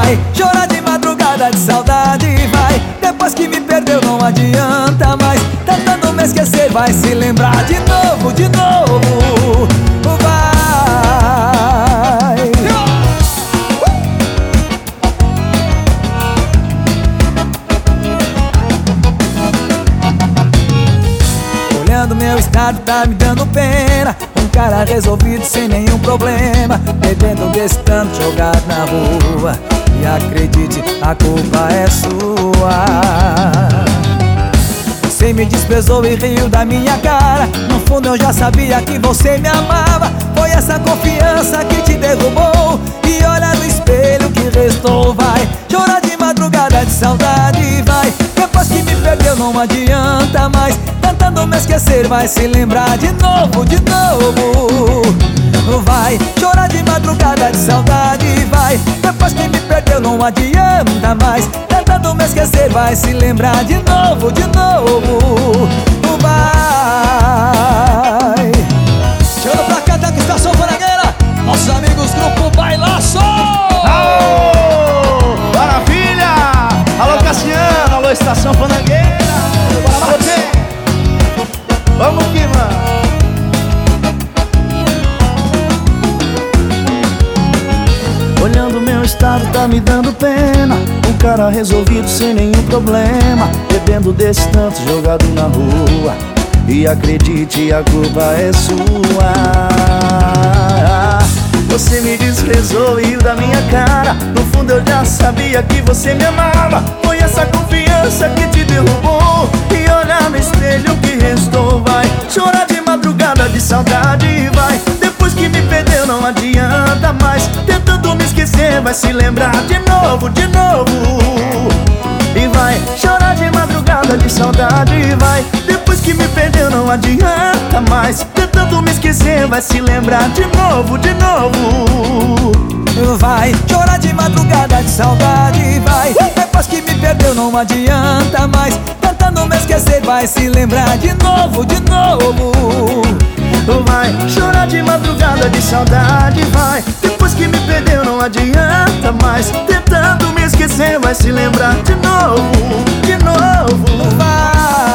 vai chorar de madrugada de saudade, vai. Depois que me perdeu não adianta mais, tentando me esquecer vai se lembrar de novo, de novo. Vai. Olhando meu estado tá me dando pena, um cara resolvido sem nenhum problema, bebendo desse tanto jogado na rua. E acredite, a culpa é sua. Você me desprezou e riu da minha cara, no fundo eu já sabia que você me amava. Foi essa confiança que te derrubou, e olha no espelho que restou. Vai chorar de madrugada de saudade, vai. Depois que me perdeu não adianta mais, tentando me esquecer vai se lembrar de novo, de novo. Vai chorar de madrugada de saudade, vai. Depois que me perdeu não adianta mais, tentando me esquecer vai se lembrar de novo, de novo. Vai. Chegando pra cá da Estação Fanangueira, nossos amigos Grupo Bailaço. Alô, maravilha! Alô, Cassiano, alô, Estação Fanangueira. Alô, quem? Vamos que mano. Olhando meu estado tá me dando pena, um cara resolvido sem nenhum problema, bebendo desse tanto jogado na rua. E acredite, a culpa é sua. Você me desprezou e riu da minha cara, no fundo eu já sabia que você me amava. Foi essa confiança que te derrubou, e olha no espelho que restou. Vai chorar de madrugada de saudade, vai. Depois que me perdeu não adianta mais, tentando me esquecer vai se lembrar de novo, de novo. E vai chorar de madrugada de saudade, vai. Depois que me perdeu não adianta mais, tentando me esquecer vai se lembrar de novo, de novo. Vai chorar de madrugada de saudade, vai. Depois que me perdeu não adianta mais, tentando me esquecer vai se lembrar de novo, de novo. Vai chorar de madrugada de saudade, vai. Depois que me perdeu não adianta mais, tentando me esquecer vai se lembrar de novo, de novo. Vai.